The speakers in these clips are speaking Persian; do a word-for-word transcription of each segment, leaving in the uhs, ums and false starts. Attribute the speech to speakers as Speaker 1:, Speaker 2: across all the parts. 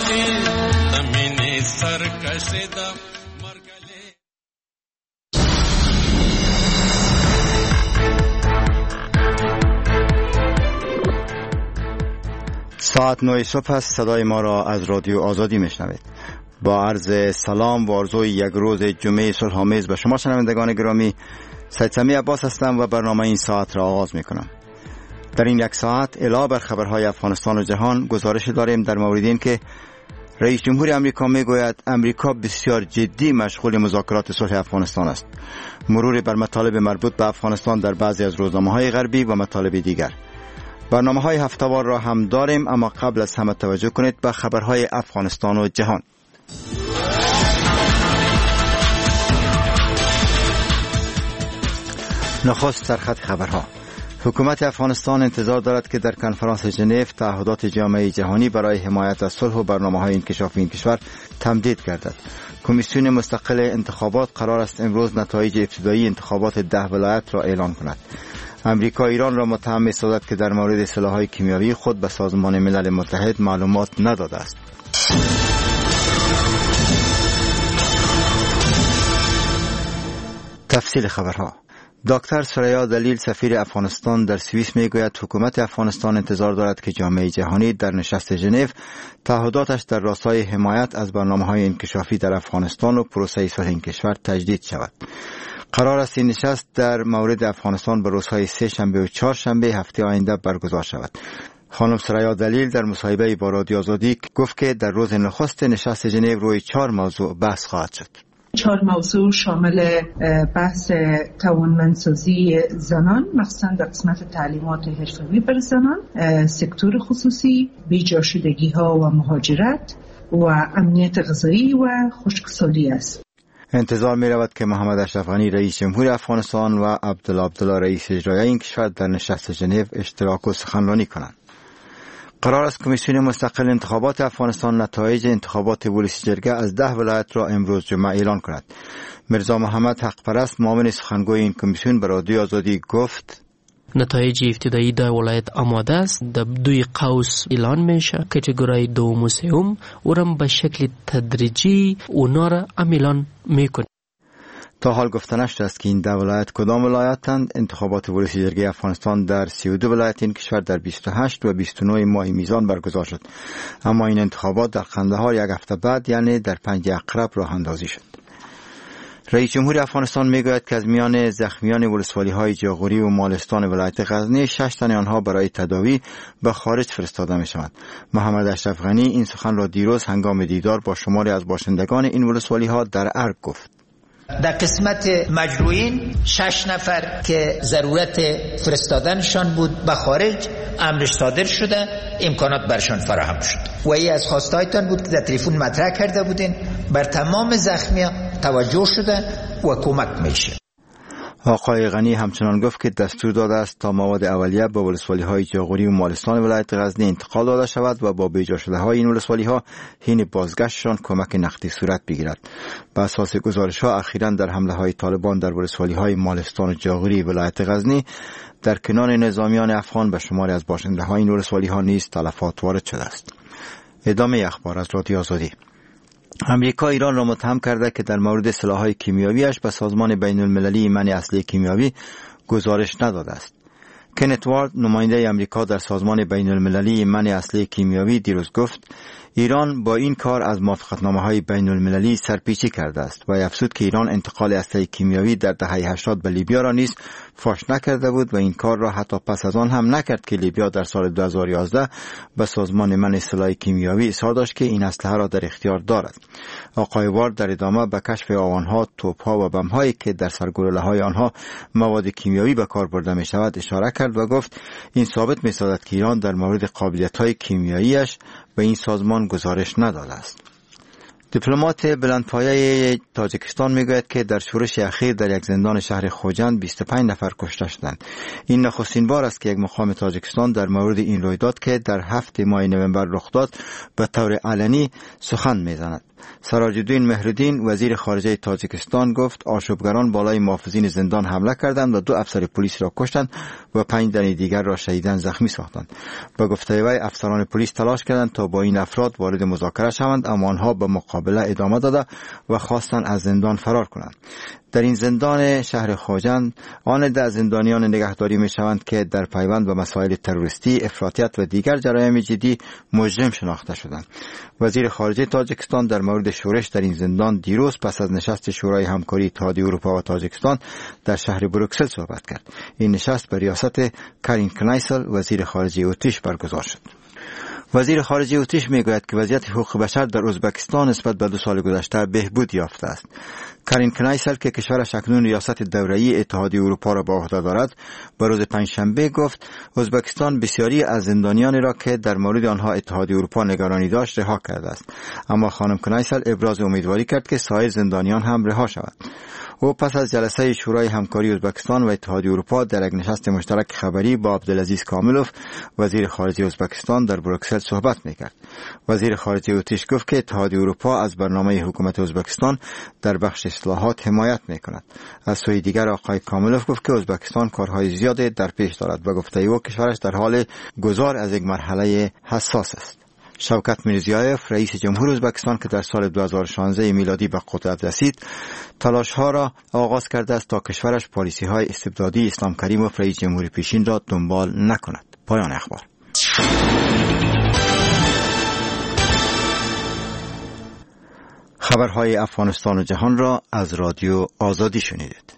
Speaker 1: زمین سرکش دا مرگله.
Speaker 2: ساعت نه صبح است. صدای ما را از رادیو آزادی میشنوید. با عرض سلام و آرزوی یک روز جمعه صلح‌آمیز به شما شنوندگان گرامی، سید سمی عباس هستم و برنامه این ساعت را آغاز میکنم. در این یک ساعت علاوه بر خبرهای افغانستان و جهان گزارش داریم در مورد این که رئیس جمهور امریکا میگوید امریکا بسیار جدی مشغول مذاکرات صلح افغانستان است. مرور بر مطالب مربوط به افغانستان در بعضی از روزنامه‌های غربی و مطالب دیگر. برنامه‌های هفته‌وار را هم داریم، اما قبل از همه توجه کنید به خبرهای افغانستان و جهان. نخست سرخط خبرها. حکومت افغانستان انتظار دارد که در کنفرانس ژنو تعهدات جامعه جهانی برای حمایت از صلح و برنامه‌های انکشافی این کشور تمدید گردد. کمیسیون مستقل انتخابات قرار است امروز نتایج ابتدایی انتخابات ده ولایت را اعلام کند. امریکا ایران را متهم می‌سازد که در مورد سلاح‌های کیمیایی خود به سازمان ملل متحد معلومات نداده است. تفصیل خبرها. دکتر سریا دلیل سفیر افغانستان در سوئیس میگوید حکومت افغانستان انتظار دارد که جامعه جهانی در نشست ژنو تعهداتش در راستای حمایت از برنامه‌های انکشافی در افغانستان و پروسه صلح این کشور تجدید شود. قرار است این نشست در مورد افغانستان به روزهای سه شنبه و چهار شنبه هفته آینده برگزار شود. خانم سریا دلیل در مصاحبه با رادیو آزادی گفت که در روز نخست نشست ژنو روی چهار موضوع بحث خواهد شد.
Speaker 3: چهار موضوع شامل بحث توانمندسازی زنان، مخصوصا در قسمت تعلیمات حرفه‌ای بر زنان، سکتور خصوصی، بی‌جاشدگی ها و مهاجرت و امنیت غذایی و خشکسالی است.
Speaker 2: انتظار می رود که محمد اشرف غنی رئیس جمهور افغانستان و عبدالله عبدالله رئیس اجرایی این کشور در نشست ژنو اشتراک و سخنرانی کنند. قرار است کمیسیون مستقل انتخابات افغانستان نتایج انتخابات ولسی جرگه از ده ولایت را امروز جمعه اعلان کند. مرزا محمد حق پرست معاون سخنگوی این کمیسیون به رادیو آزادی گفت
Speaker 4: نتایج ابتدایی در ولایت آماده است. در دوی قوس اعلان میشه. کاتگوری دوم و سوم اونم به شکل تدریجی اونا را اعلان میکنه.
Speaker 2: تا حال گفته نشده است که این ده ولایت کدام ولایتند. انتخابات ولسی جرگه افغانستان در سی و دو ولایت این کشور در بیست و هشت و بیست و نه ماه میزان برگزار شد، اما این انتخابات در قندهار یک هفته بعد یعنی در پنج اقرب راه اندازی شد. رئیس جمهور افغانستان میگوید که از میان زخمیان ولسوالی‌های جاغوری و مالستان ولایت غزنی شش تن آنها برای تداوی به خارج فرستاده میشوند. محمد اشرف غنی این سخن را دیروز هنگام دیدار با شماری از باشندگان این ولسوالی‌ها در ارگ گفت.
Speaker 5: در قسمت مجروحین شش نفر که ضرورت فرستادنشان بود به خارج امرش صادر شده، امکانات برشان فراهم شد و این از خواستایتان بود که در تلفن مطرح کرده بودین. بر تمام زخمیان توجه شده و کمک میشه.
Speaker 2: آقای غنی همچنان گفت که دستور داده است تا مواد اولیه به ولسوالی‌های جاغوری و مالستان ولایت غزنی انتقال داده شود و با بیجا شده‌های این ولسوالی‌ها حین بازگشتشان کمک نقدی صورت بگیرد. بر اساس گزارش‌ها اخیراً در حمله‌های طالبان در ولسوالی‌های مالستان و جاغوری ولایت غزنی در کنار نظامیان افغان به شماری از باشنده‌های این ولسوالی‌ها نیز تلفات وارد شده است. ادامه اخبار از رادیو آزادی. امریکا ایران را متهم کرده که در مورد سلاح‌های کیمیایی‌اش به سازمان بین المللی منع اسلحه کیمیایی گزارش نداده است. کنت وارد نماینده امریکا در سازمان بین المللی منع اسلحه کیمیایی دیروز گفت ایران با این کار از موافقتنامه‌های بین المللی سرپیچی کرده است و افزود که ایران انتقال اسلحه کیمیایی در دهه هشتاد به لیبیا را نیز فاش نکرده بود و این کار را حتی پس از آن هم نکرد که لیبیا در سال دو هزار و یازده به سازمان منع سلاح کیمیایی اصرار داشت که این اسلحه را در اختیار دارد. آقای وارد در ادامه به کشف آوانها، توپ‌ها و بم‌هایی که در سرگلوله‌های آنها مواد کیمیایی به کار برده می‌شود اشاره کرد و گفت این ثابت می‌سازد که ایران در مورد قابلیت‌های کیمیایی‌اش به این سازمان گزارش نداده است. دیپلمات بلندپایه تاجیکستان میگوید که در شورش اخیر در یک زندان شهر خوجند بیست و پنج نفر کشته شدند. این نخستین بار است که یک مقام تاجیکستان در مورد این رویداد که در هفت ماه نوامبر رخ داد به طور علنی سخن میزند. سراجالدین مهردین وزیر خارجه تاجیکستان گفت آشوبگران بالای محافظین زندان حمله کردند و دو افسر پلیس را کشتند و پنج تن دیگر را شدیداً زخمی ساختند. به گفته وی افسران پلیس تلاش کردند تا با این افراد وارد مذاکره شوند، اما آنها به مقابله ادامه داده و خواستند از زندان فرار کنند. در این زندان شهر خواجند آن ده زندانیان نگهداری می شوند که در پیوند به مسائل تروریستی، افراطیت و دیگر جرایم جدی مجرم شناخته شدند. وزیر خارجه تاجیکستان در مورد شورش در این زندان دیروز پس از نشست شورای همکاری اتحادیه اروپا و تاجیکستان در شهر بروکسل صحبت کرد. این نشست به ریاست کارین کنایسل وزیر خارجه اتریش برگزار شد. وزیر خارجه اتریش میگوید که وضعیت حقوق بشر در ازبکستان نسبت به دو سال گذشته بهبود یافته است. کارین کنایسل که کشورش اکنون ریاست دوره‌ای اتحادیه اروپا را به عهده دارد، به روز پنجشنبه گفت ازبکستان بسیاری از زندانیانی را که در مورد آنها اتحادیه اروپا نگرانی داشت رها کرده است. اما خانم کنایسل ابراز امیدواری کرد که سایر زندانیان هم رها شوند. او پس از جلسه شورای همکاری ازبکستان و اتحادیه اروپا در یک نشست مشترک خبری با عبدالعزیز کاملوف وزیر خارجه ازبکستان در بروکسل صحبت میکرد. وزیر خارجه اتریش گفت که اتحادیه اروپا از برنامه حکومت ازبکستان در بخش اصلاحات حمایت میکند. از سوی دیگر آقای کاملوف گفت که ازبکستان کارهای زیادی در پیش دارد و گفته او کشورش در حال گذار از یک مرحله حساس است. شوکت میرزیایف رئیس جمهور ازبکستان که در سال دو هزار و شانزده میلادی به قدرت رسید، تلاش ها را آغاز کرده است تا کشورش پالیسی های استبدادی اسلام کریموف رئیس جمهوری پیشین را دنبال نکند. پایان اخبار. خبرهای افغانستان و جهان را از رادیو آزادی شنیدید.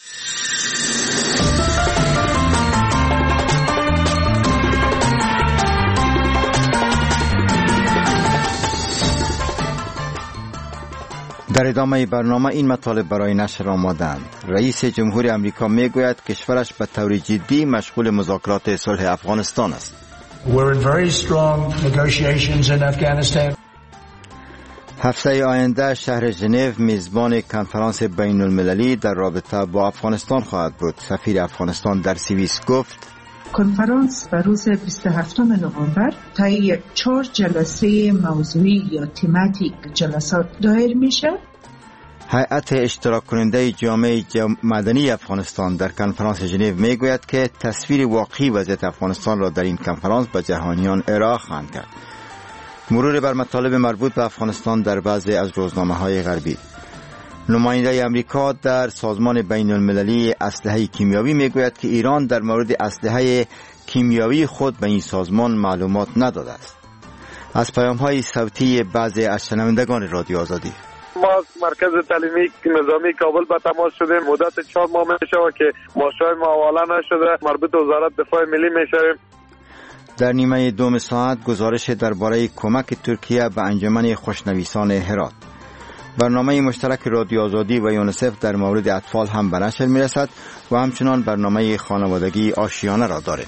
Speaker 2: در ادامه برنامه این مطالب برای نشر آمدند. رئیس جمهور امریکا میگوید کشورش به طور جدی مشغول مذاکرات صلح افغانستان است.
Speaker 6: We're in very strong negotiations in Afghanistan.
Speaker 2: هفته آینده شهر ژنو میزبان کنفرانس بین المللی در رابطه با افغانستان خواهد بود. سفیر افغانستان در سوئیس گفت
Speaker 3: کنفرانس به روز بیست و هفتم نوامبر طی چهار جلسه موضوعی یا تماتیک جلسات دایر میشه.
Speaker 2: هیئت اشتراک کننده جامعه مدنی افغانستان در کنفرانس ژنو میگوید که تصویر واقعی وضعیت افغانستان را در این کنفرانس به جهانیان ارائه خواهند کرد. مرور بر مطالب مربوط به افغانستان در بعضی از روزنامه‌های غربی. نماینده امریکا در سازمان بین المللی اسلحه کیمیایی میگوید که ایران در مورد اسلحه کیمیایی خود به این سازمان معلومات نداده است. از پیام‌های صوتی بعضی از شنوندگان رادیو آزادی.
Speaker 7: ما از مرکز تعلیمی نظامی کابل به تماس شدیم. مدت چهار ماه میشه که ماشای ما حواله نشده. مربوط به وزارت دفاع ملی میشویم.
Speaker 2: در نیمه دوم ساعت گزارش درباره کمک ترکیه به انجمن خوشنویسان هرات. برنامه مشترک رادیو آزادی و یونیسف در مورد اطفال هم به نشر میرسد و همچنان برنامه خانوادگی آشیانه را دارد.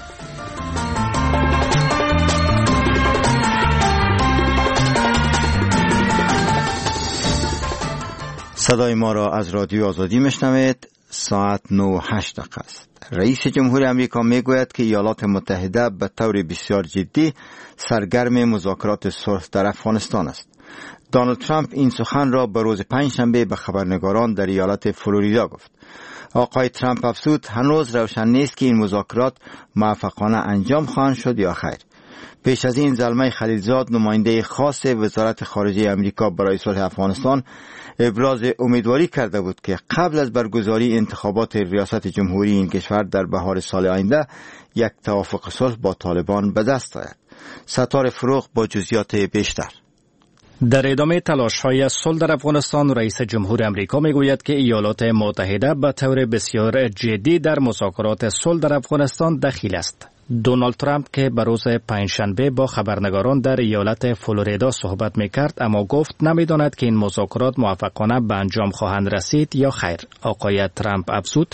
Speaker 2: صدای ما را از رادیو آزادی میشنوید. ساعت نه و هشت دقیقه است. رئیس جمهور امریکا میگوید که ایالات متحده به طور بسیار جدی سرگرم مذاکرات صلح در افغانستان است. دونالد ترامپ این سخن را به روز پنجشنبه به خبرنگاران در ایالت فلوریدا گفت. آقای ترامپ افزود هنوز روشن نیست که این مذاکرات موفقانه انجام خواهند شد یا خیر. پیش از این زلمه خلیلزاد نماینده خاص وزارت خارجه امریکا برای صلح افغانستان ابراز امیدواری کرده بود که قبل از برگزاری انتخابات ریاست جمهوری این کشور در بهار سال آینده یک توافق صلح با طالبان به دست آید. ستار فروغ با جزئیات بیشتر.
Speaker 8: در ادامه تلاش‌های صلح در افغانستان، رئیس جمهور امریکا میگوید که ایالات متحده به طور بسیار جدی در مذاکرات صلح در افغانستان دخیل است. دونالد ترامپ که به روز پنجشنبه با خبرنگاران در ایالت فلوریدا صحبت میکرد، اما گفت نمیداند که این مذاکرات موفقانه به انجام خواهند رسید یا خیر. آقای ترامپ افزود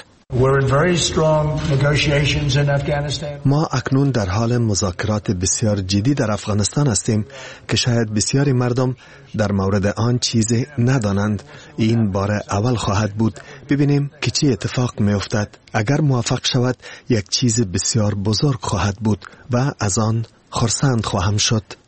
Speaker 9: ما اکنون در حال مذاکرات بسیار جدی در افغانستان هستیم که شاید بسیاری مردم در مورد آن چیزی ندانند. این بار اول خواهد بود. ببینیم که چی اتفاق می افتد. اگر موفق شود یک چیز بسیار بزرگ خواهد بود و از آن خرسند خواهم شد.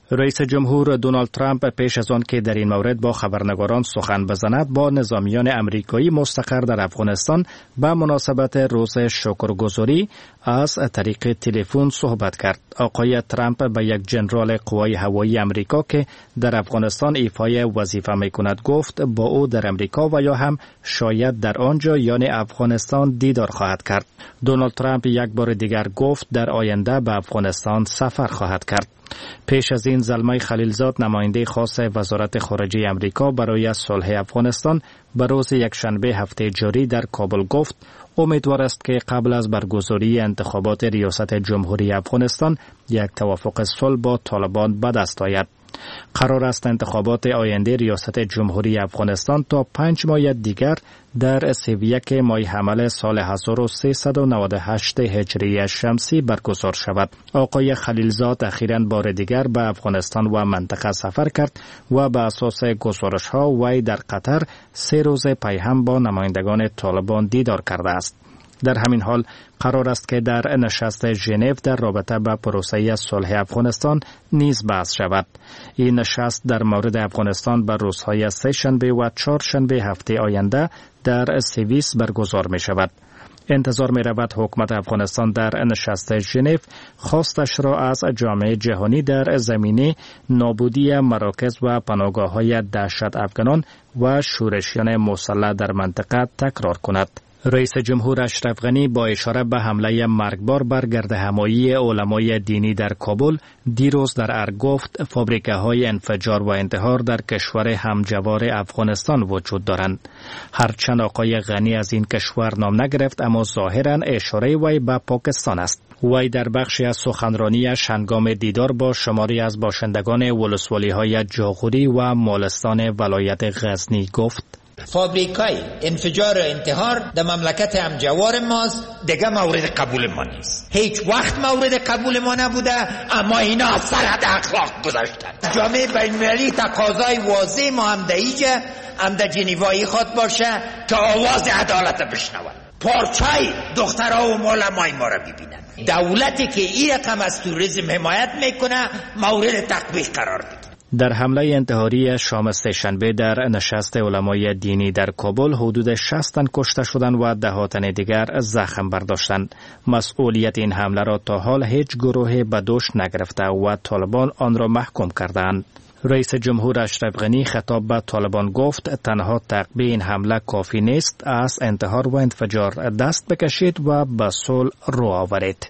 Speaker 8: رئیس جمهور دونالد ترامپ پیش از آن که در این مورد با خبرنگاران سخن بزند با نظامیان امریکایی مستقر در افغانستان به مناسبت روز شکرگزاری از طریق تلفن صحبت کرد. آقای ترامپ به یک جنرال قوای هوایی امریکا که در افغانستان ایفای وظیفه میکند گفت با او در امریکا و یا هم شاید در آنجا یعنی افغانستان دیدار خواهد کرد. دونالد ترامپ یک بار دیگر گفت در آینده به افغانستان سفر خواهد کرد. پیش از این زلمه خلیلزاد نماینده خاص وزارت خارجه امریکا برای صلح افغانستان به روز یکشنبه هفته جاری در کابل گفت امیدوار است که قبل از برگزاری انتخابات ریاست جمهوری افغانستان یک توافق صلح با طالبان به دست آید. قرار است انتخابات آینده ریاست جمهوری افغانستان تا پنج ماه دیگر در سی و یک ماه حمل سال هزار و سیصد و نود و هشت هجری شمسی برگزار شود. آقای خلیلزاد اخیراً بار دیگر به افغانستان و منطقه سفر کرد و به اساس گزارش ها وی در قطر سه روز پیهم با نمایندگان طالبان دیدار کرده است. در همین حال قرار است که در نشست ژنو در رابطه با پروسه صلح افغانستان نیز بحث شود. این نشست در مورد افغانستان بر روزهای سه شنبه و چهار شنبه هفته آینده در سوئیس برگزار می شود. انتظار می رود حکومت افغانستان در نشست ژنو خواستش را از جامعه جهانی در زمینه نابودی مراکز و پناهگاه‌های دهشت افغانان و شورشیان مسلح در منطقه تکرار کند. رئیس جمهور اشرف غنی با اشاره به حمله مرگبار بر گردهمایی علمای دینی در کابل دیروز در ارگ گفت فابریکه‌های انفجار و انتحار در کشور همجوار افغانستان وجود دارند. هرچند آقای غنی از این کشور نام نگرفت اما ظاهراً اشاره وی به پاکستان است. وی در بخشی از سخنرانیش هنگام دیدار با شماری از باشندگان ولسوالی‌های جاغوری و مالستان ولایت غزنی گفت
Speaker 5: فابریکای انفجار و انتحار در مملکت همجوار ماست دیگه مورد قبول ما نیست. هیچ وقت مورد قبول ما نبوده اما اینا از سرحد اخلاق گذاشتن. جامعه بین‌المللی تقاضای واضح ما هم در ایجا هم در جنیوایی خواد باشه که آواز عدالت بشنون. پارچای دخترها و معلمای ما را ببینن. دولتی که این رقم از توریسم حمایت میکنه مورد تطبیق قرار بده.
Speaker 8: در حمله انتحاری شام سه‌شنبه در نشست علمای دینی در کابل حدود شصت تن کشته شدند و ده تن دیگر زخم برداشتند. مسئولیت این حمله را تا حال هیچ گروه به دوش نگرفته و طالبان آن را محکوم کردند. رئیس جمهور اشرف غنی خطاب به طالبان گفت تنها تعقیب این حمله کافی نیست، از انتحار و انفجار دست بکشید و به صلح رو آورید.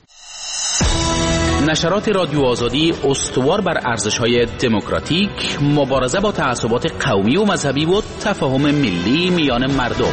Speaker 10: نشرات رادیو آزادی استوار بر ارزش‌های دموکراتیک، مبارزه با تعصبات قومی و مذهبی و تفاهم ملی میان مردم.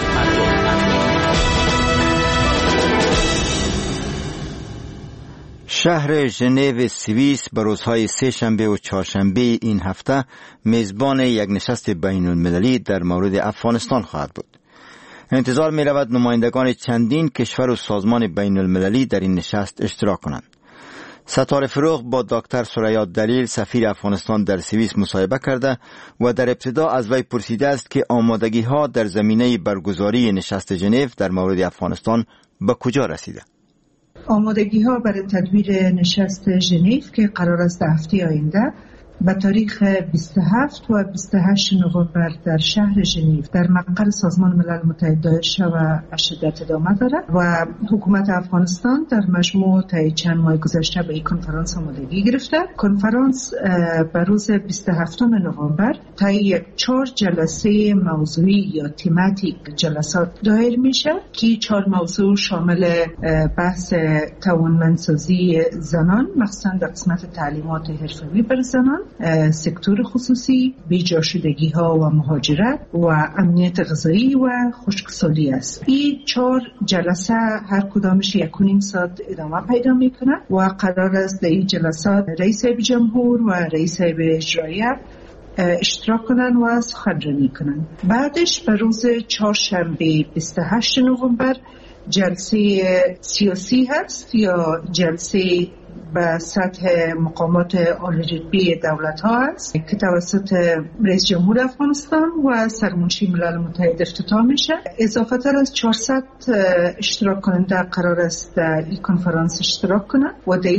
Speaker 2: شهر ژنو سوئیس به روزهای سه شنبه و چهارشنبه این هفته میزبان یک نشست بین المللی در مورد افغانستان خواهد بود. انتظار می رود نمایندگان چندین کشور و سازمان بین المللی در این نشست اشتراک کنند. ستاره فروغ با دکتر ثریا دلیل سفیر افغانستان در سوئیس مصاحبه کرده و در ابتدا از وی پرسیده است که آمادگی ها در زمینه برگزاری نشست ژنو در مورد افغانستان به کجا رسیده؟
Speaker 3: آمادگی ها برای تدبیر نشست ژنو که قرار است هفته آینده به تاریخ بیست و هفت و بیست و هشت نوامبر در شهر ژنو در مقر سازمان ملل متحد دایر شود و شدت ادامه دارد و حکومت افغانستان در مجموع تا چند ماه گذشته به این کنفرانس آمادگی گرفته. کنفرانس به روز بیست و هفتم نوامبر تا یک چهار جلسه موضوعی یا تماتیک جلسات دایر میشه که چهار موضوع شامل بحث توانمندسازی زنان، مخصوصا در قسمت تعلیمات حرفه‌ای بر زنان، سکتور خصوصی، بیجاشدگی ها و مهاجرت و امنیت غذایی و خشکسالی است. این چهار جلسه هر کدامش یک و نیم ساعت ادامه پیدا میکنه و قرار است در این جلسات رئیس جمهور و رئیس اجرایی اشتراک کنن و سخنرانی کنن. بعدش به روز چهارشنبه بیست و هشت نوامبر جلسه سیاسی هست یا جلسه به سطح مقامات عالی‌رتبه دولت ها است که توسط رئیس جمهور افغانستان و سرمنشی ملل متحد افتتاح میشه. اضافه تر از چهارصد اشتراک کننده قرار است در این کنفرانس اشتراک کنند و در این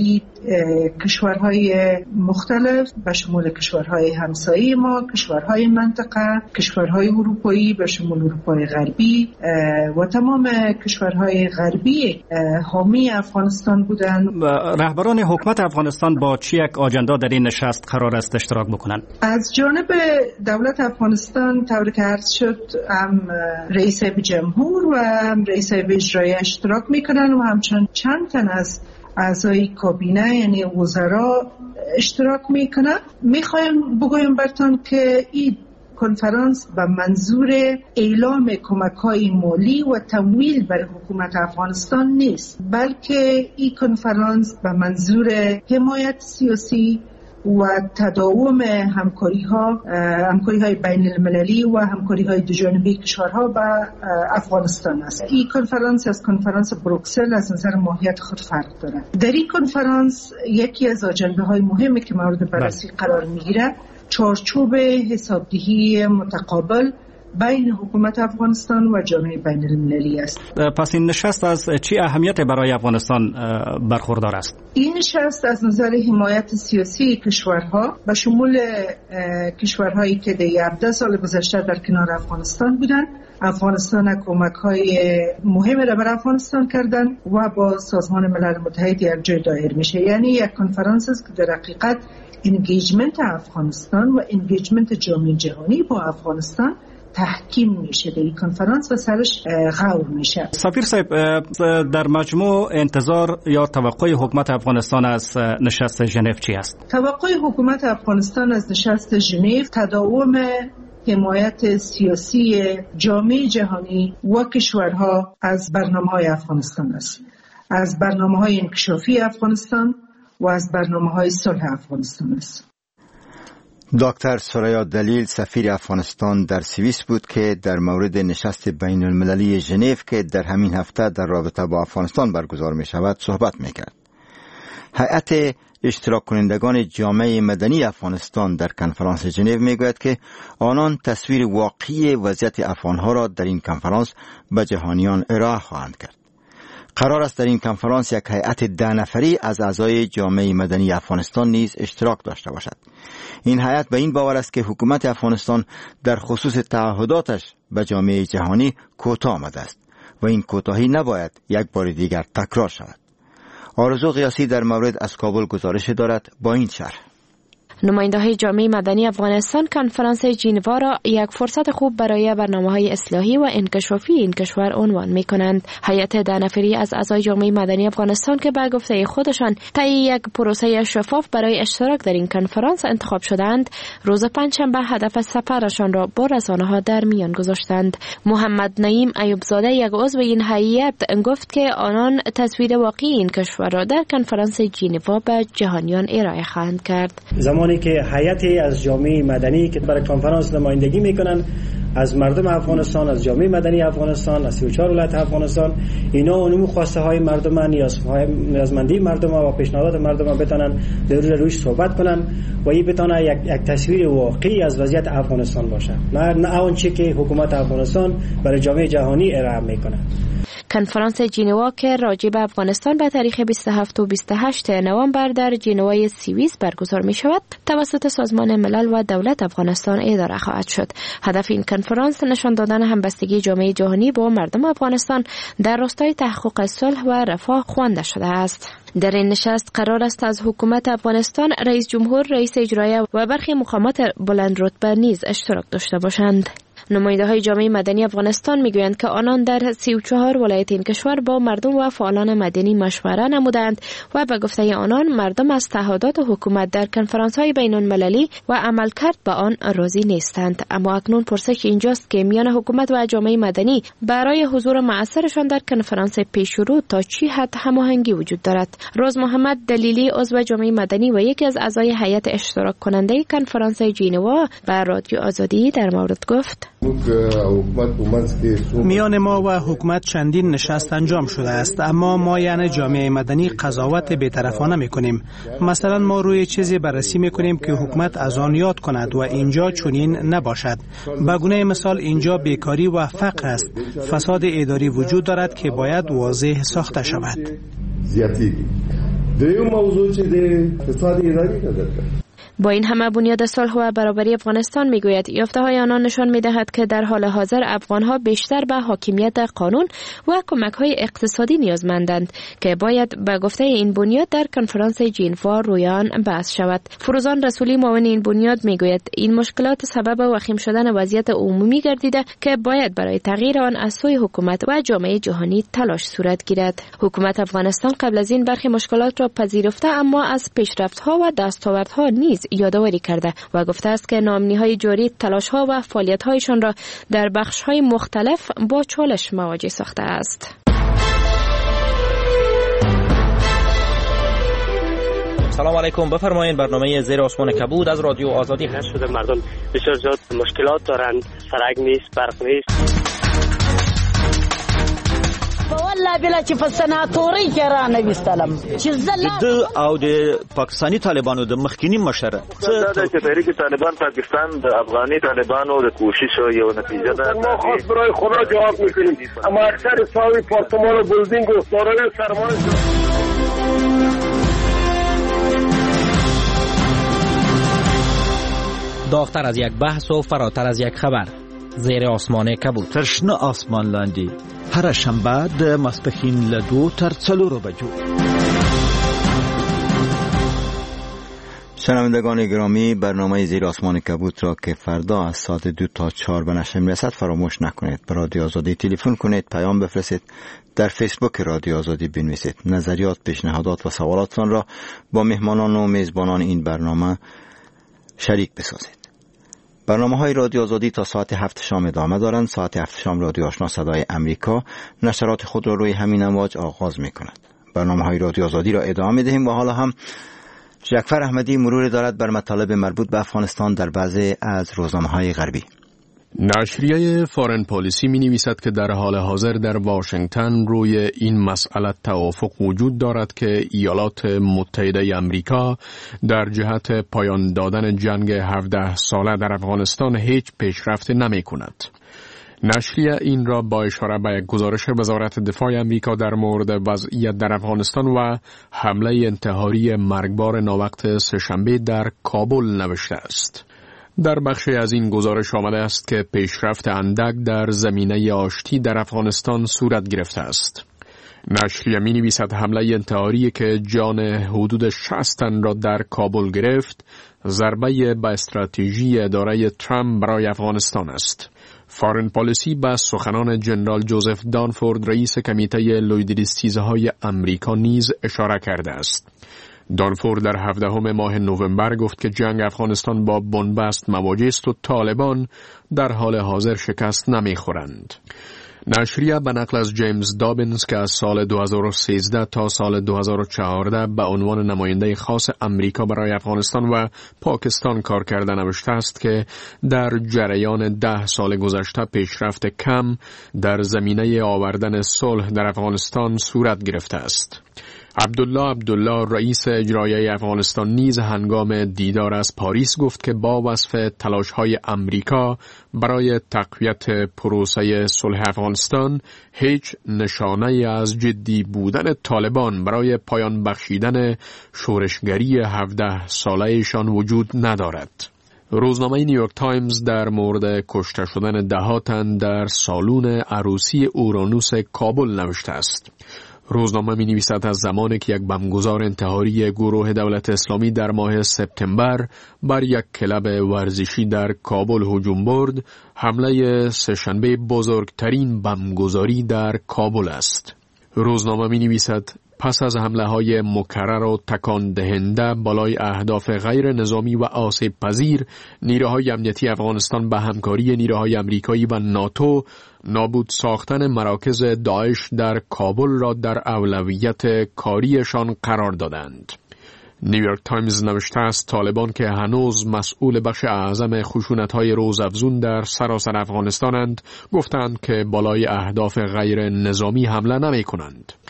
Speaker 3: کشورهای مختلف به شمول کشورهای همسایه ما، کشورهای منطقه، کشورهای اروپایی به شمول اروپای غربی و تمام کشورهای غربی حامی افغانستان بودند.
Speaker 8: رهبران حکومت افغانستان با چه یک آجندا در این نشست قرار است اشتراک بکنند؟
Speaker 3: از جانب دولت افغانستان طوری که عرض شد هم رئیس جمهور و هم رئیس اجرایی اشتراک میکنن و همچنین چند تن از اعضای کابینه یعنی وزرا اشتراک میکنن. میخوایم بگویم برتان که این کنفرانس به منظور اعلام کمک‌های مالی و تمویل برای حکومت افغانستان نیست، بلکه این کنفرانس به منظور حمایت سیاسی و تداوم همکاری ها همکاری های بین المللی و همکاری های دو جانبه کشورها با افغانستان است. این کنفرانس از کنفرانس بروکسل از نظر ماهیت خود فرق دارد. در این کنفرانس یکی از آجنده های مهمی که مورد بررسی قرار میگیره چارچوب حسابدهی متقابل بین حکومت افغانستان و جامعه بین المللی است.
Speaker 8: پس این نشست از چه اهمیت برای افغانستان برخوردار است؟
Speaker 3: این نشست از نظر حمایت سیاسی کشورها به شمول کشورهایی که در هفده سال گذشته در کنار افغانستان بودند، افغانستان کمک‌های مهمی را برای افغانستان کردن و با سازمان ملل متحد یک جای دایر میشه. یعنی یک کنفرانس است که در حقیقت انگیجمنت افغانستان و انگیجمنت جامعه جهانی با افغانستان تحکیم میشه در این کنفرانس و سرش غور میشه.
Speaker 8: سفیر صاحب، در مجموع انتظار یا توقع حکومت افغانستان از نشست ژنو چی است؟
Speaker 3: توقع حکومت افغانستان از نشست ژنو تداوم حمایت سیاسی جامعه جهانی و کشورها از برنامه‌های افغانستان است، از برنامه‌های انکشافی افغانستان و از برنامه‌های صلح افغانستان است.
Speaker 2: دکتر ثریا دلیل سفیر افغانستان در سوئیس بود که در مورد نشست بین المللی ژنو که در همین هفته در رابطه با افغانستان برگزار می شود صحبت می کرد. هیئت اشتراک کنندگان جامعه مدنی افغانستان در کنفرانس ژنو می گوید که آنان تصویر واقعی وضعیت افغانها را در این کنفرانس به جهانیان ارائه خواهند کرد. قرار است در این کنفرانس یک هیئت ده نفری از اعضای جامعه مدنی افغانستان نیز اشتراک داشته باشد. این هیئت به این باور است که حکومت افغانستان در خصوص تعهداتش به جامعه جهانی کوتاه آمده است و این کوتاهی نباید یک بار دیگر تکرار شود. آرزو قیاسی در مورد از کابل گزارش دارد با این شرح.
Speaker 11: نماینده‌های جامعه مدنی افغانستان کنفرانس ژنو را یک فرصت خوب برای برنامه‌های اصلاحی و انکشافی این کشور عنوان می‌کنند. هیئت ده نفری از اعضای جامعه مدنی افغانستان که به گفته خودشان طی یک پروسه شفاف برای اشتراک در این کنفرانس انتخاب شدند، روز پنجشنبه هدف سفرشان را با رسانه‌ها در میان گذاشتند. محمد نعیم ایوبزاده یک عضو این هیئت گفت که آنان تصویر واقعی این کشور را در کنفرانس ژنو به جهانیان ارائه خواهند کرد.
Speaker 12: زمانی که هیئتی از جامعه مدنی که برای کنفرانس نمایندگی میکنن از مردم افغانستان، از جامعه مدنی افغانستان، از سی و چهار ولایت افغانستان، اینا اونم خواسته های مردم، نیازمندی مردم و پیشنهادات مردم بتونن در روش صحبت کنن و این بتونه یک یک تصویر واقعی از وضعیت افغانستان باشه، نه نه اون چیزی که حکومت افغانستان برای جامعه جهانی ارائه میکنه.
Speaker 11: کنفرانس ژنو که راجع به افغانستان به تاریخ بیست و هفت و بیست و هشت نوامبر در ژنو سوئیس برگزار می شود، توسط سازمان ملل و دولت افغانستان اداره خواهد شد. هدف این کنفرانس نشان دادن همبستگی جامعه جهانی با مردم افغانستان در راستای تحقق صلح و رفاه خوانده شده است. در این نشست قرار است از حکومت افغانستان رئیس جمهور، رئیس اجرایی و برخی مقامات بلند رتبه نیز اشتراک داشته باشند. نماینده های جامعه مدنی افغانستان میگویند که آنان در سی و چهار ولایت این کشور با مردم و فعالان مدنی مشوره نمودند و به گفته آنان مردم از تعهدات حکومت در کنفرانس های بین المللی و عملکرد به آن راضی نیستند. اما اکنون پرسش اینجاست که میان حکومت و جامعه مدنی برای حضور مؤثرشان در کنفرانس پیشرو تا چی حد هماهنگی وجود دارد. روز محمد دلیلی عضو جامعه مدنی و یکی از اعضای هیئت اشتراک کننده کنفرانس ژنو به رادیو آزادی در مورد گفت:
Speaker 13: میان ما و حکومت چندین نشست انجام شده است، اما ما یعنی جامعه مدنی قضاوت بی‌طرفانه میکنیم. مثلا ما روی چیزی بررسی میکنیم که حکومت از آن یاد کند و اینجا چنین نباشد. به گونه مثال اینجا بیکاری و فقر است. فساد اداری وجود دارد که باید واضح ساخته شود.
Speaker 14: دویم موضوع چې د فساد اداری نظر کرد.
Speaker 11: با این همه بنیاد صلح و برابری افغانستان میگوید یافته‌های آنان نشان می‌دهد که در حال حاضر افغان‌ها بیشتر به حاکمیت قانون و کمک‌های اقتصادی نیازمندند که باید به گفته این بنیاد در کنفرانس ژنوا روی آن بحث شود. فروزان رسولی معاون این بنیاد میگوید این مشکلات سبب وخیم شدن وضعیت عمومی گردیده که باید برای تغییر آن از سوی حکومت و جامعه جهانی تلاش صورت گیرد. حکومت افغانستان قبل از این برخی مشکلات را پذیرفته اما از پیشرفت‌ها و دستاوردها نیز یادآوری کرده و گفته است که ناامنی‌های جاری تلاش‌ها و فعالیت‌هایشان را در بخش‌های مختلف با چالش مواجه ساخته است.
Speaker 15: سلام علیکم، بفرمایید. برنامه زیر آسمان کبود از رادیو آزادی هست.
Speaker 16: شده مردم بسیار زیاد مشکلات دارند، سرک نیست، برق نیست.
Speaker 17: والله بلا چې په سناتوري کې را نه وستلم چې زله
Speaker 15: د او د پاکستانی طالبانو د مخکینی مشر
Speaker 7: څه د تحریک طالبان پاکستان د افغاني طالبانو د کوشش یو نتیجه ده.
Speaker 18: ما خاص برای خدا جواب میکنیم، اما اکثر ساوی پارتمان و بلدینگ و دارای سرمایه
Speaker 15: داغتر از یک بحث و فراتر از یک خبر. زیر آسمان کبود.
Speaker 19: ترشنه آسمان لاندی. هر شنبه د ماسپښین له دو تر څلورو بجو.
Speaker 2: شنوندگان گرامی، برنامه زیر آسمان کبود را که فردا از ساعت دو تا چهار به نشر میرسد فراموش نکنید. به رادیو آزادی تلفن کنید، پیام بفرستید، در فیسبوک رادیو آزادی بنویسید. نظریات، پیشنهادات و سوالاتتان را با مهمانان و میزبانان این برنامه شریک بسازید. برنامه های رادیو آزادی تا ساعت هفت شام ادامه دارند. ساعت هفت شام رادیو آشنا صدای امریکا نشرات خود را روی همین امواج آغاز می کند. برنامه های رادیو آزادی را ادامه می دهیم و حالا هم جعفر احمدی مروری دارد بر مطالب مربوط به افغانستان در بعضی از روزنامه های غربی.
Speaker 20: نشریه فارن پالیسی می نویسد که در حال حاضر در واشنگتن روی این مسئله توافق وجود دارد که ایالات متحده امریکا در جهت پایان دادن جنگ هفده ساله در افغانستان هیچ پیشرفت نمی کند. نشریه این را با اشاره به یک گزارش وزارت دفاع امریکا در مورد وضعیت در افغانستان و حمله انتحاری مرگبار ناوقت سه‌شنبه در کابل نوشته است. در بخشی از این گزارش آمده است که پیشرفت اندک در زمینه آشتی در افغانستان صورت گرفته است. نشریه می نویسد حمله انتحاری که جان حدود شصت تن را در کابل گرفت، ضربه به استراتژی اداره ترامپ برای افغانستان است. فارن پالیسی به سخنان جنرال جوزف دانفورد رئیس کمیته لویدریستیزهای امریکا نیز اشاره کرده است. دانفورد در هفدهم ماه نوامبر گفت که جنگ افغانستان با بنبست مواجه است و طالبان در حال حاضر شکست نمیخورند. نشریه به نقل از جیمز دابینز که از سال دو هزار و سیزده تا سال دو هزار و چهارده به عنوان نماینده خاص امریکا برای افغانستان و پاکستان کار کرده نوشته است که در جریان ده سال گذشته پیشرفت کم در زمینه آوردن صلح در افغانستان صورت گرفته است. عبدالله عبدالله رئیس اجرایی افغانستان نیز هنگام دیدار از پاریس گفت که با وصف تلاش‌های امریکا برای تقویت پروسه صلح افغانستان هیچ نشانه از جدی بودن طالبان برای پایان بخشیدن شورشگری هفده ساله‌شان وجود ندارد. روزنامه نیویورک تایمز در مورد کشته شدن ده تن در سالن عروسی اورانوس کابل نوشته است. روزنامه می نویسد از زمانی که یک بمبگذار انتحاری گروه دولت اسلامی در ماه سپتامبر بر یک کلب ورزشی در کابل هجوم برد، حمله سه‌شنبه بزرگترین بمبگذاری در کابل است. روزنامه می نویسد پس از حمله های مکرر و تکان دهنده بالای اهداف غیر نظامی و آسیب پذیر، نیروهای امنیتی افغانستان به همکاری نیروهای امریکایی و ناتو نابود ساختن مراکز داعش در کابل را در اولویت کاریشان قرار دادند. نیویورک تایمز نوشته است طالبان که هنوز مسئول بخش اعظم خشونت‌های روزافزون در سراسر افغانستانند، گفتند که بالای اهداف غیر نظامی حمله نمی کنند.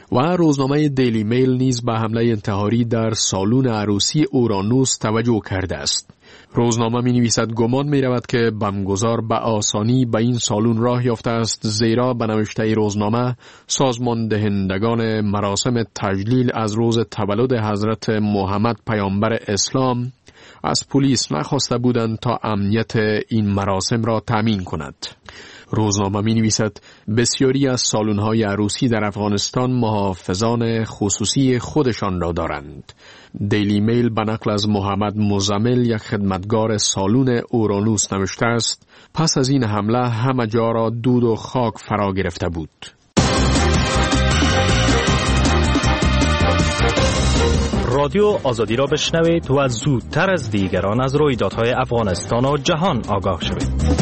Speaker 20: و روزنامه دیلی میل نیز به حمله انتحاری در سالن عروسی اورانوس توجه کرده است. روزنامه می نویسد گمان می رود که بمگذار به آسانی به این سالن راه یافته است، زیرا به نوشته روزنامه سازمان دهندگان مراسم تجلیل از روز تولد حضرت محمد پیامبر اسلام از پلیس نخواسته بودند تا امنیت این مراسم را تامین کند. روزنامه می نویسد بسیاری از سالن‌های عروسی در افغانستان محافظان خصوصی خودشان را دارند. دیلی میل به نقل از محمد مزمل، یک خدمتگار سالن اورانوس، نوشته است پس از این حمله همه جا را دود و خاک فرا گرفته بود.
Speaker 15: رادیو آزادی را بشنوید و زودتر از دیگران از رویدادهای افغانستان و جهان آگاه شوید.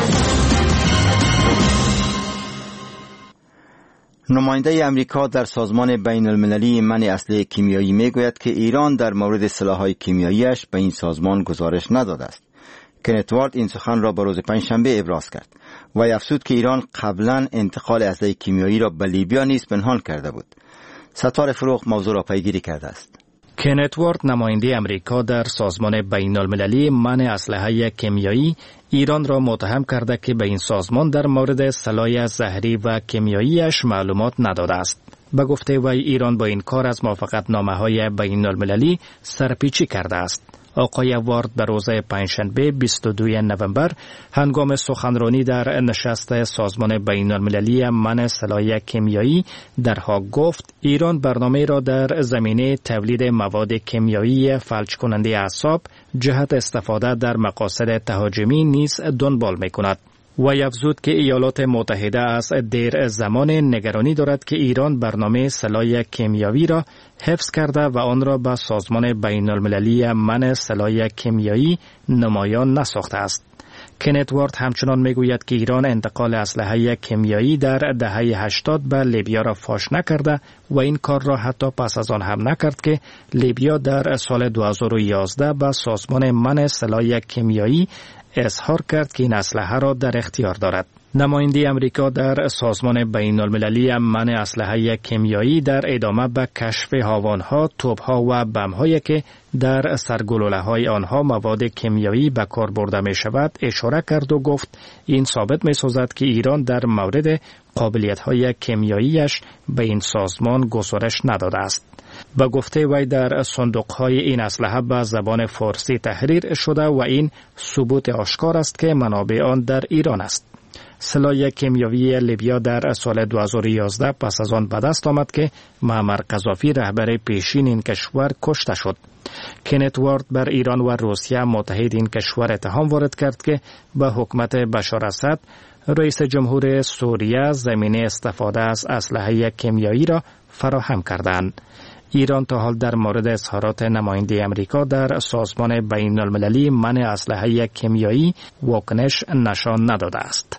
Speaker 2: نماینده امریکا در سازمان بین المللی منع اسلحه کیمیایی می گوید که ایران در مورد سلاح‌های کیمیاییش به این سازمان گزارش نداده است. کنت وارد این سخن را به روز پنجشنبه ابراز کرد و افزود که ایران قبلا انتقال اسلحه کیمیایی را به لیبیا نیز پنهان کرده بود. ستاره فروغ موضوع را پیگیری کرده است.
Speaker 8: کنت وارد، نماینده امریکا در سازمان بین المللی منع اسلحه کیمیایی، ایران را متهم کرده که به این سازمان در مورد سلاح زهری و کیمیاییش معلومات نداده است. به گفته وی ایران با این کار از موافقتنامه‌های بین المللی سرپیچی کرده است. آقای وارد به روز پنجشنبه بیست و دوم نوامبر هنگام سخنرانی در نشست سازمان بین المللی منع سلاح کیمیایی در هاگ گفت ایران برنامه را در زمینه تولید مواد کیمیایی فلج کننده اعصاب جهت استفاده در مقاصد تهاجمی نیز دنبال می‌کند. و افزود که ایالات متحده از دیر زمان نگرانی دارد که ایران برنامه سلاح کیمیایی را حفظ کرده و آن را به سازمان بین المللی منع سلاح کیمیایی نمایان نساخته است. کنت وارد همچنان میگوید که ایران انتقال اسلحه کیمیایی در دهه هشتاد به لیبیا را فاش نکرده و این کار را حتی پس از آن هم نکرد که لیبیا در سال دو هزار و یازده به سازمان منع سلاح کیمیایی اظهار کرد که این اسلحه را در اختیار دارد. نماینده امریکا در سازمان بین المللی منع اسلحه کیمیایی در ادامه به کشف هاوانها، توپها و بم‌هایی که در سرگلوله‌های آنها مواد کیمیایی به کار برده می شود اشاره کرد و گفت این ثابت می سازد که ایران در مورد قابلیت‌های کیمیاییش به این سازمان گزارش نداده است. به گفته وی در صندوق‌های این اسلحه به زبان فارسی تحریر شده و این ثبوت آشکار است که منابع آن در ایران است. سلاح کیمیایی لیبیا در سال دو هزار و یازده پس از آن به دست آمد که معمر قذافی رهبر پیشین این کشور کشته شد. کنت وارد بر ایران و روسیه متحد این کشور اتهام وارد کرد که به حکومت بشار اسد رئیس جمهور سوریه زمینه استفاده از اسلحه کیمیایی را فراهم کردند. ایران تا حال در مورد اظهارات نماینده امریکا در سازمان بین المللی منع اسلحه کیمیایی واکنش نشان نداده است.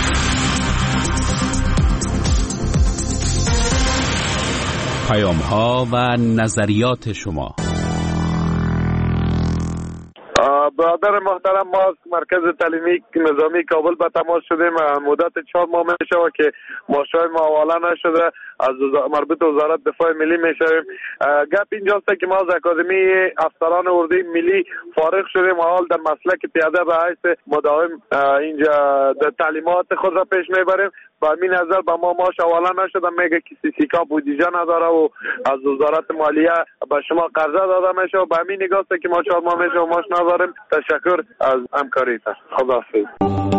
Speaker 10: پیام ها و نظریات شما.
Speaker 7: برادر محترم، ما از مرکز تعلیمی نظامی کابل به تماس شدیم. مدت چهار ماه می شود که ماشای ما حواله نشده، از مربوط وزارت دفاع ملی می شویم. گپ اینجاست که ما از اکادمی افسران اردوی ملی فارغ شدیم، حال در مسلک پیاده به حیث مداوم اینجا در تعلیمات خود را پیش می بریم. با همین نظر به ما ماش حواله نشده، میگه که سیسیکا بودجه نداره و از وزارت مالیه به شما قرضه داده میشه و به همین نگاست که ما چهار ماه میشه و ماش نداریم. تشکر از همکاریتان. خداحافظ.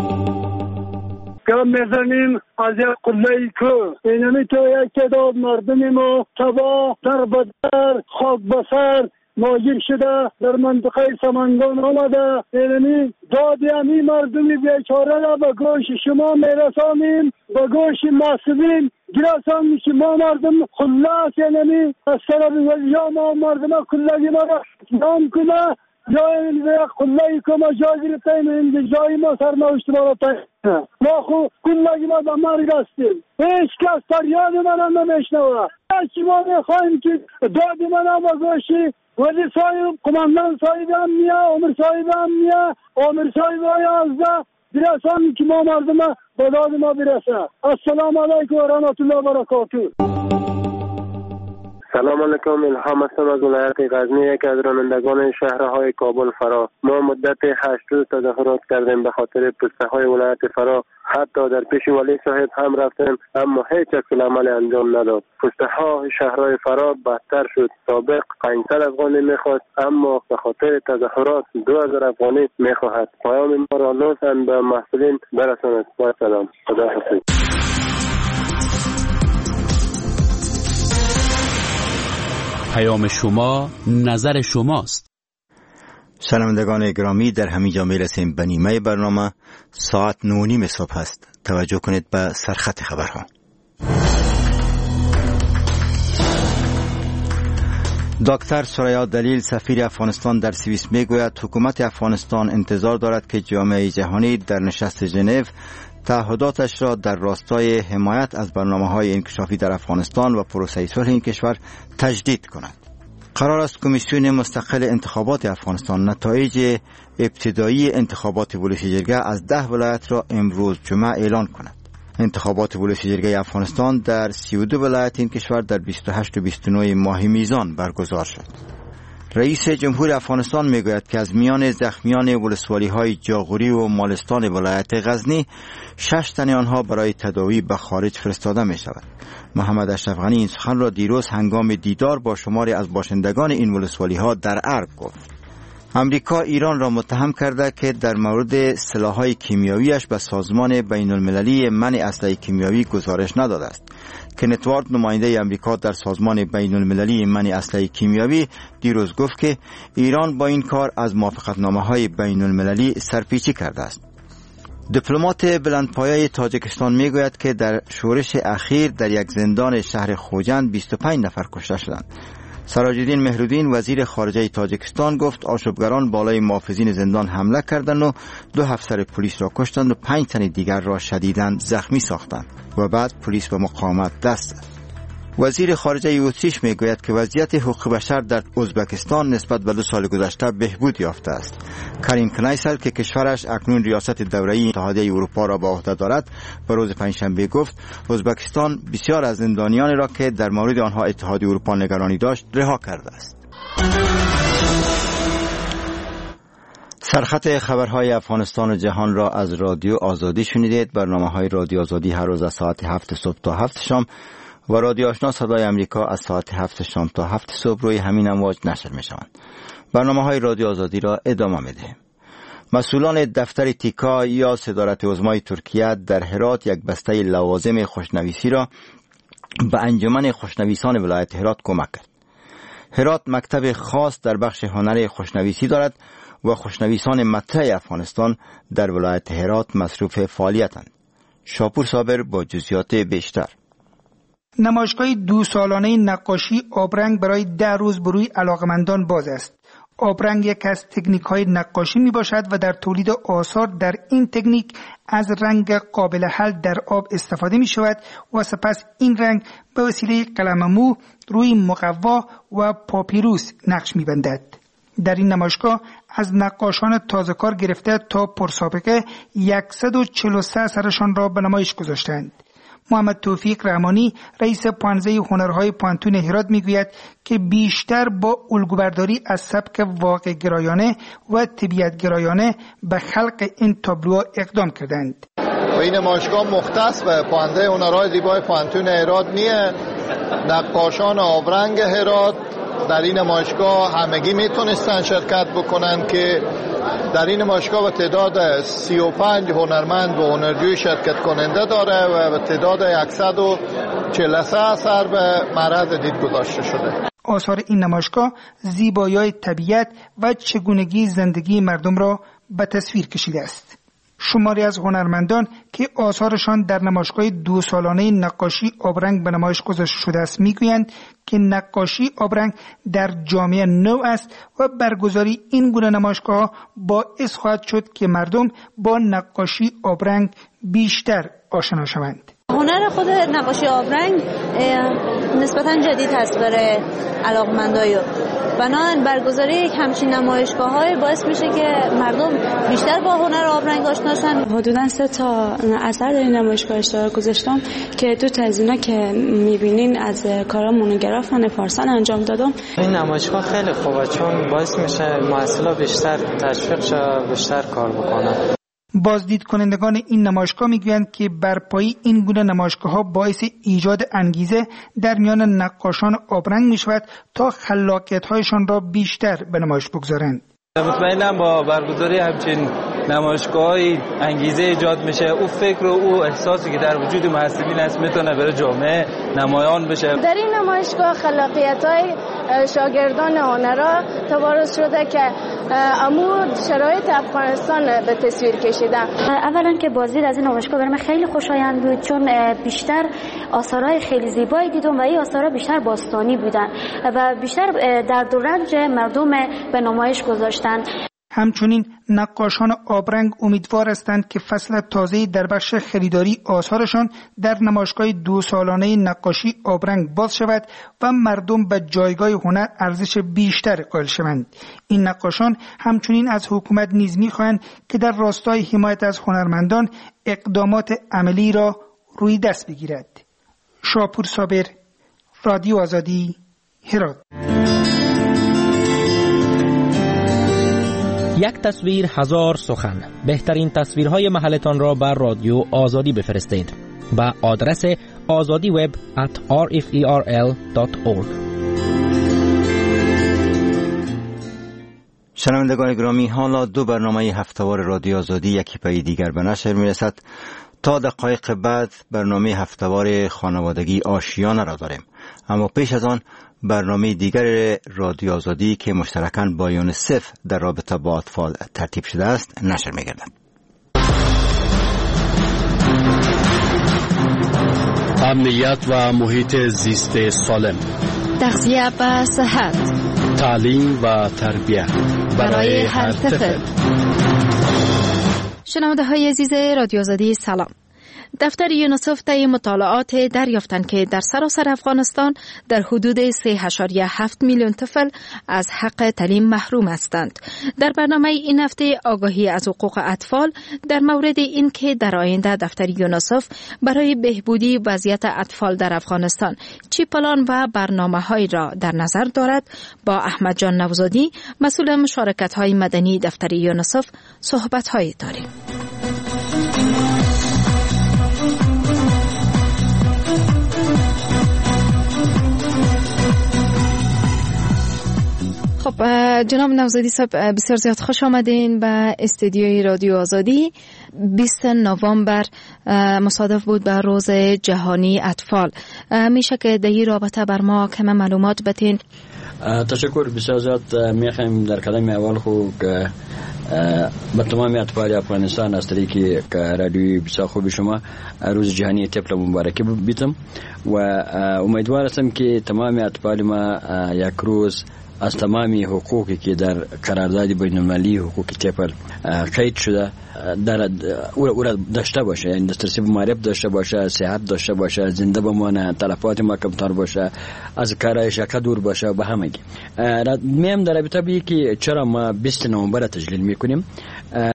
Speaker 18: کم میزنیم از یک قله‌ای که اینمی تو یک تعداد مردم ما تباه در بدر خاک بسر ماجر شده در منطقه سمنگان آمده. اینمی داد همی مردم بیچاره را به گوش شما میرسانیم، به گوش مسئولین گرسانیم که ما مردم قله است. اینمی از طرف یا ما مردم قله‌ای ما را نام کنه جای یک قله‌ای که ما جا گرفتیم، این جای ما سرنوشت ما را تایید. ما خود قله‌ای ما به مرگ هستیم، هیچ کس فریاد ما را نمیشنوه. هرچی ما میخواهیم که داد ما را به گوشی ولی صاحب قماندان صاحب امنیه، عمر صاحب امنیه، عمر صاحب آیازده برسانیم که ما مردم به داد ما برسه. السلام علیکم و رحمت الله و برکاته.
Speaker 16: سلام علیکم، الهام هستم از ولایت غزنی، یکی از رانندگان شهرهای کابل فرا. ما مدت هشت روز تظاهرات کردیم به خاطر پسته های ولایت فرا. حتی در پیش ولی صاحب هم رفتیم اما هیچ عمل انجام نداد. پسته ها شهرهای فرا بدتر شد. سابق پانصد افغانی میخواست اما به خاطر تظاهرات دو هزار افغانی میخواهد. پیام ما را لطفاً به مسئولین برسانید. با سلام. خدا حافظ.
Speaker 10: پیام شما نظر شماست.
Speaker 2: شنوندگان گرامی، در همین جا میرسیم به نیمه برنامه. ساعت نه و نیم صبح است. توجه کنید به سرخط خبرها. دکتر سریا دلیل سفیر افغانستان در سوئیس میگوید حکومت افغانستان انتظار دارد که جامعه جهانی در نشست ژنو تعهداتش را در راستای حمایت از برنامه‌های انکشافی در افغانستان و پروسه صلح این کشور تجدید کند. قرار است کمیسیون مستقل انتخابات افغانستان نتایج ابتدایی انتخابات ولایت جرگه از ده ولایت را امروز جمعه اعلان کند. انتخابات ولایت جرگه افغانستان در سی و دو ولایت این کشور در بیست و هشت و بیست و نه ماه میزان برگزار شد. رئیس جمهور افغانستان میگوید که از میان زخمیان ولسوالی های جاغوری و مالستان ولایت غزنی شش تن آنها برای تداوی به خارج فرستاده می شود. محمد اشرف غنی این سخن را دیروز هنگام دیدار با شماری از باشندگان این ولسوالی ها در ارگ گفت. امریکا ایران را متهم کرده که در مورد سلاح‌های کیمیاییش به سازمان بین المللی منع اسلحه کیمیایی گزارش نداده است. کنت وارد نماینده امریکا در سازمان بین المللی منع اسلحه کیمیایی دیروز گفت که ایران با این کار از موافقتنامه‌های بین المللی سرپیچی کرده است. دیپلمات بلندپایه تاجیکستان میگوید که در شورش اخیر در یک زندان شهر خوجند بیست و پنج نفر کشته شدند. سراج‌الدین مهرالدین وزیر خارجه تاجیکستان گفت آشوبگران بالای محافظین زندان حمله کردند و دو افسر پلیس را کشتند و پنج تن دیگر را شدیداً زخمی ساختند و بعد پلیس به مقاومت دست زد. وزیر خارجه اتریش میگوید که وضعیت حقوق بشر در ازبکستان نسبت به دو سال گذشته بهبود یافته است. کریم کنایسل که کشورش اکنون ریاست دوره‌ای اتحادیه اروپا را به عهده دارد به روز پنجشنبه گفت ازبکستان بسیار از زندانیانی را که در مورد آنها اتحادیه اروپا نگرانی داشت رها کرده است. سرخط خبرهای افغانستان و جهان را از رادیو آزادی شنیدید. برنامه‌های رادیو آزادی هر روز از ساعت هفت صبح تا هفت شام و رادیو آشنا صدای امریکا از ساعت هفت شام تا هفت صبح روی همین امواج نشر می شوند. برنامه‌های رادیو آزادی را ادامه می‌دهیم. مسئولان دفتر تیکا یا صدارت عظمای ترکیه در هرات یک بسته لوازم خوشنویسی را به انجمن خوشنویسان ولایت هرات کمک کرد. هرات مکتب خاص در بخش هنر خوشنویسی دارد و خوشنویسان مطرح افغانستان در ولایت هرات مصروف فعالیتند. شاپور صابر با جزئیات بیشتر.
Speaker 21: نمایشگاه دو سالانه نقاشی آبرنگ برای ده روز بروی علاقمندان باز است. آبرنگ یک از تکنیک های نقاشی می باشد و در تولید آثار در این تکنیک از رنگ قابل حل در آب استفاده می شود و سپس این رنگ به وسیله قلم مو روی مقوا و پاپیروس نقش می بندد. در این نمایشگاه از نقاشان تازه کار گرفته تا پرسابقه صد و چهل و سه اثرشان را به نمایش گذاشتند. محمد توفیق رحمانی رئیس پانزه هنرهای پانتون هرات میگوید که بیشتر با الگوبرداری از سبک واقع گرایانه و طبیعت گرایانه به خلق این تابلوها اقدام کردند.
Speaker 22: و این نمایشگاه مختص به پانزه هنرهای زیبای پانتون هرات میه. نقاشان آبرنگ هرات در این نمایشگاه همگی میتونستن شرکت بکنن که در این نمایشگاه به تعداد سی و پنج هنرمند و هنرجوی شرکت کننده داره و به تعداد صد و چهل و سه اثر به معرض دید گذاشته شده.
Speaker 21: آثار این نمایشگاه زیبایی‌های طبیعت و چگونگی زندگی مردم را به تصویر کشیده است. شماری از هنرمندان که آثارشان در نمایشگاه دو سالانه نقاشی آبرنگ به نمایش گذاشته شده است میگویند که نقاشی آبرنگ در جامعه نو است و برگزاری این گونه نمایشگاه باعث خواهد شد که مردم با نقاشی آبرنگ بیشتر آشنا شوند.
Speaker 23: هنر خود نقاشی آبرنگ نسبتاً جدید هست برای علاقمندای
Speaker 1: بنابراین برگزاری یک همچین نمایشگاه‌های باعث میشه که مردم بیشتر با هنر آبرنگ آشنا شن.
Speaker 4: حدوداً سه تا اثر در این نمایشگاه اشتراک گذاشتم که دو تا از اینا که می‌بینین از کارا مونوگراف و فارسان انجام دادم.
Speaker 23: این نمایشگاه خیلی خوبه چون باعث میشه محصلا بیشتر تشویق شه، بیشتر کار بکنن.
Speaker 21: بازدید کنندگان این نمایشگاه میگویند که برپایی این گونه نمایشگاه‌ها باعث ایجاد انگیزه در میان نقاشان آبرنگ میشود تا خلاقیت‌هایشان را بیشتر به نمایش بگذارند.
Speaker 24: مطمئنم با برگزاری همچین نمایشگاهی انگیزه ایجاد میشه، او فکر و او احساسی که در وجود محصلین هست میتونه برای جامعه نمایان بشه.
Speaker 25: در این نمایشگاه خلاقیت‌های شاگردان هنرا توارث شده که عمود شرایط افغانستان به تصویر کشیدن.
Speaker 26: اولا که بازدید از این نمایشگاه برام خیلی خوشایند بود چون بیشتر آثارهای خیلی زیبایی دیدم و این آثارها بیشتر باستانی بودن و بیشتر درد و رنج مردم به نمایش گذاشتن.
Speaker 21: همچنین نقاشان آبرنگ امیدوار هستند که فصل تازه‌ای در بخش خریداری آثارشان در نمایشگاه دو سالانه نقاشی آبرنگ باز شود و مردم به جایگاه هنر ارزش بیشتر قائل شوند. این نقاشان همچنین از حکومت نیز می‌خواهند که در راستای حمایت از هنرمندان اقدامات عملی را روی دست بگیرد. شاپور صابر، رادیو آزادی، هرات.
Speaker 27: یک تصویر هزار سخن. بهترین تصویرهای محلتان را بر رادیو آزادی بفرستید با آدرس آزادی وب ات آر اف ای آر ال دات اورگ.
Speaker 2: شنوندگان گرامی، حالا دو برنامه هفتهوار رادیو آزادی یکی پای دیگر به نشر میرسد. تا دقایق بعد برنامه هفتهوار خانوادگی آشیانه را داریم، اما پیش از آن برنامه دیگر رادیو آزادی که مشترکاً با یونیسف در رابطه با اطفال ترتیب شده است نشر می‌گردد.
Speaker 28: امنیت و محیط زیست سالم،
Speaker 11: تغذیه و صحت،
Speaker 28: تعلیم و تربیت
Speaker 11: برای هر طفل. شنونده های عزیز رادیو آزادی سلام. دفتر یونیسف طی مطالعات دریافتند که در سراسر افغانستان در حدود سه ممیز هفت میلیون طفل از حق تعلیم محروم هستند. در برنامه این هفته آگاهی از حقوق اطفال در مورد این که در آینده دفتر یونیسف برای بهبودی وضعیت اطفال در افغانستان چی پلان و برنامه‌هایی را در نظر دارد با احمد جان نوزادی، مسئول مشارکت‌های مدنی دفتر یونیسف صحبت‌هایی داریم. خب جناب نوزادی صاحب، بسیار زیاد خوش آمدین به استودیوی رادیو آزادی. بیستم نوامبر مصادف بود به روز جهانی اطفال. میشه که در این رابطه بر ما کم معلومات بتین؟
Speaker 29: تشکر. بسیار زیاد میخوایم در کلام اول خو که به تمام اطفال افغانستان از طریق رادیوی بسیار خوب شما روز جهانی طفل مبارکی بیتم و امیدوار هستم که تمام اطفال ما یک روز از تمامی حقوقی که در قرارداد بین المللی حقوق طفل قید شده در او را داشته باشه، یعنی دسترسی به معرف داشته باشه، صحت داشته باشه، زنده بمانه، تلفات ما کمتر باشه، از کارهای شکا دور باشه به همگی. میم در رابطه به که چرا ما بیست نوامبر تجلیل میکنیم.